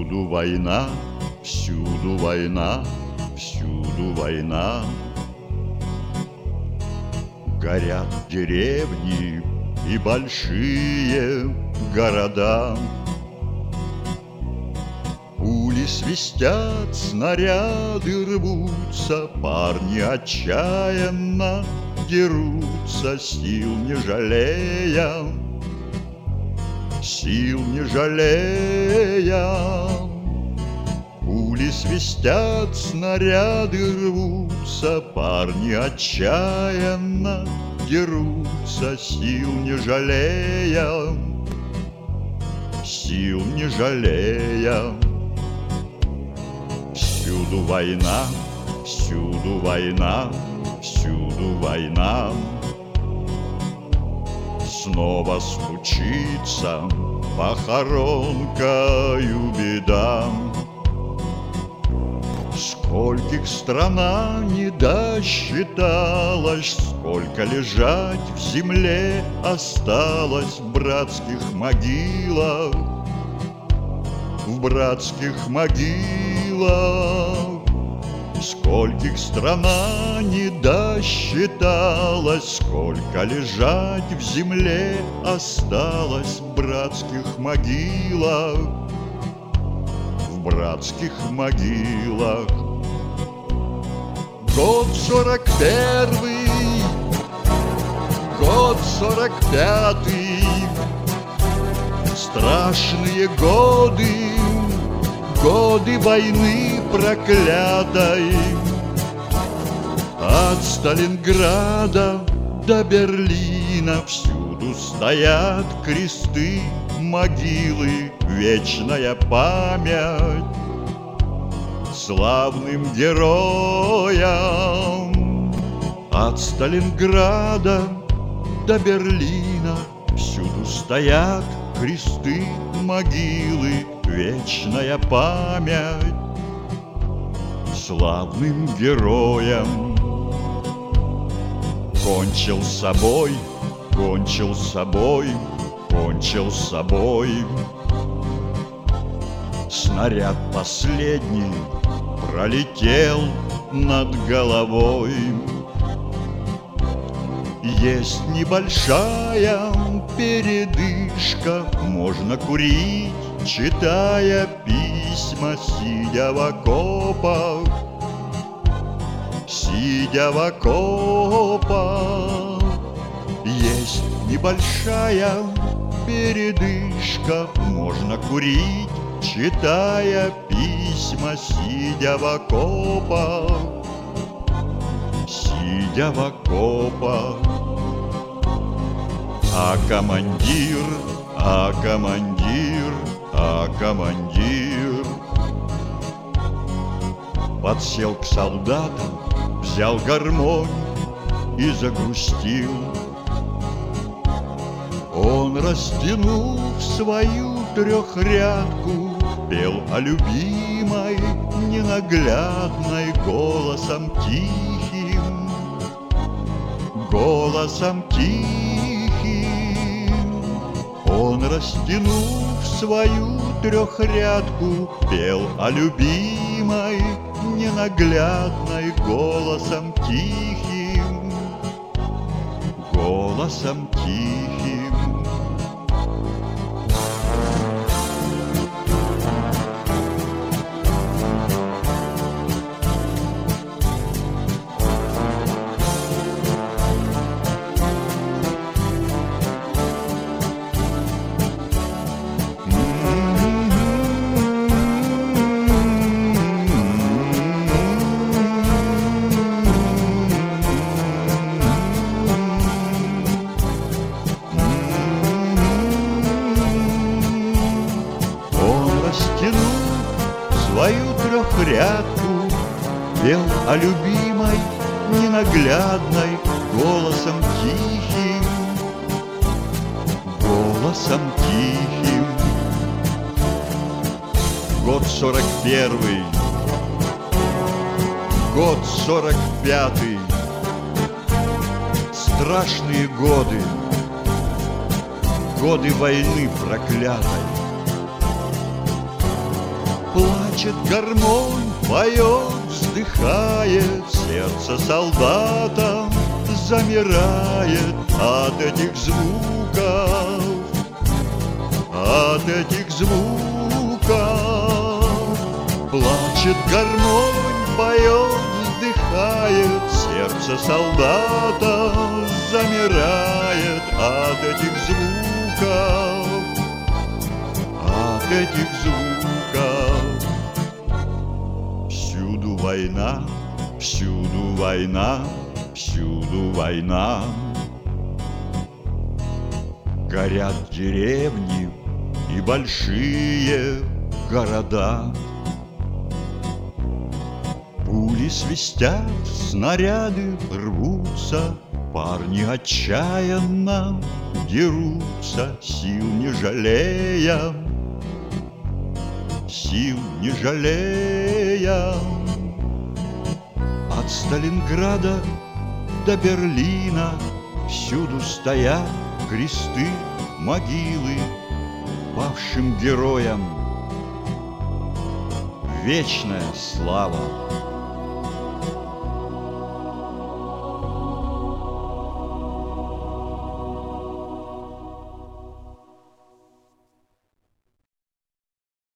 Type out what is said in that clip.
Всюду война, всюду война, всюду война. Горят деревни и большие города. Пули свистят, снаряды рвутся, парни отчаянно дерутся, сил не жалея, сил не жалея. Пули свистят, снаряды рвутся, парни отчаянно дерутся, сил не жалея, сил не жалея. Всюду война, всюду война, всюду война. Снова стучится похоронкою беда. Скольких страна не досчиталась, сколько лежать в земле осталось в братских могилах, в братских могилах. Скольких страна не досчиталась, сколько лежать в земле осталось в братских могилах, в братских могилах. Год 41-й, год 45-й, страшные годы, годы войны проклятой. От Сталинграда до Берлина всюду стоят кресты, могилы, вечная память славным героям. От Сталинграда до Берлина всюду стоят кресты, могилы, вечная память славным героям. Кончил с собой, кончил с собой, кончил с собой. Снаряд последний пролетел над головой. Есть небольшая передышка, можно курить, читая письма, сидя в окопах, сидя в окопах. Есть небольшая передышка, можно курить, читая письма, сидя в окопах, сидя в окопах. А командир, а командир, а командир подсел к солдатам, взял гармонь и загрустил. Он, растянув свою трехрядку, пел о любимой ненаглядной голосом тихим, голосом тихим. Он, растянув свою трехрядку, пел о любимой ненаглядной голосом тихим, голосом тихим. Свою трехрядку пел о любимой ненаглядной голосом тихим, голосом тихим. Год 41-й, год 45-й, страшные годы, годы войны проклятой. Плачет гармонь, поет, вздыхает, сердце солдата замирает от этих звуков, от этих звуков. Плачет гармонь, поет, вздыхает, сердце солдата замирает от этих звуков, от этих звуков. Всюду война, всюду война, всюду война. Горят деревни и большие города. Пули свистят, снаряды рвутся, парни отчаянно дерутся, сил не жалея, сил не жалея. От Сталинграда до Берлина всюду стоят кресты, могилы павшим героям. Вечная слава